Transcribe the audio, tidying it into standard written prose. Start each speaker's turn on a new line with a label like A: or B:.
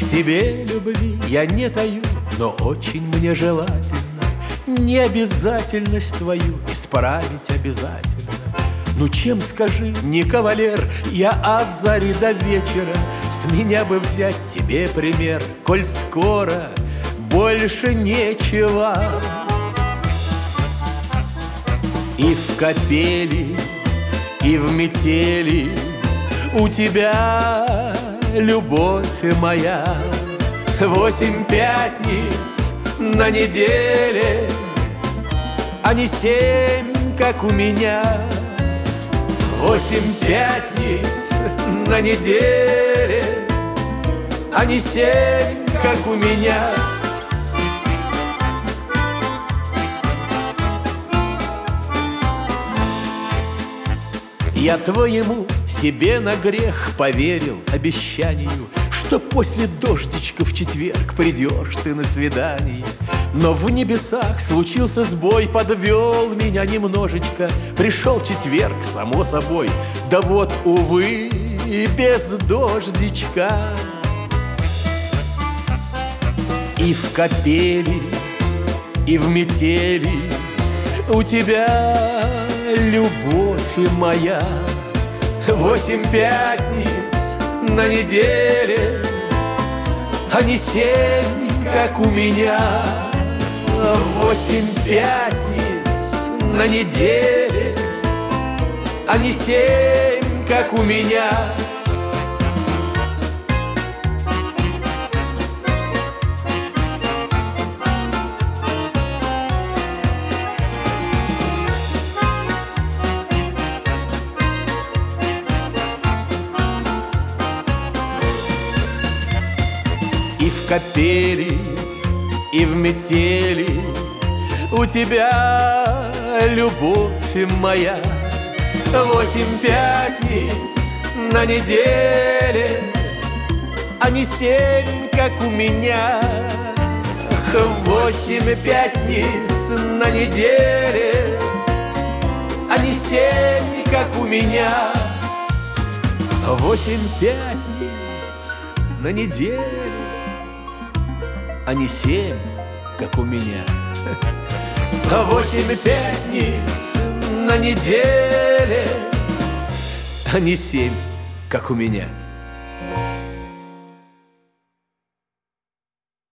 A: К тебе любви я не таю, но очень мне желательно необязательность твою исправить обязательно. Ну чем, скажи, не кавалер, я от зари до вечера. С меня бы взять тебе пример, коль скоро больше нечего. И в капели, и в метели у тебя, любовь моя, 8 пятниц на неделе, а не 7, как у меня. 8 пятниц на неделе, а не 7, как у меня. Я твоему себе на грех поверил обещанию, что после дождичка в четверг придешь ты на свидание. Но в небесах случился сбой, подвел меня немножечко. Пришел четверг, само собой, да вот, увы, и без дождичка. И в капели, и в метели у тебя, любовь моя, 8 пятниц на неделе, а не 7, как у меня. 8 пятниц на неделе, а не 7, как у меня. И в капели, и в метели у тебя, любовь моя, 8 пятниц на неделе, а не 7, как у меня. 8 пятниц на неделе, а не 7, как у меня. 8 пятниц на неделе, а не 7, как у меня. 8 пятниц на неделе, а не 7, как у меня.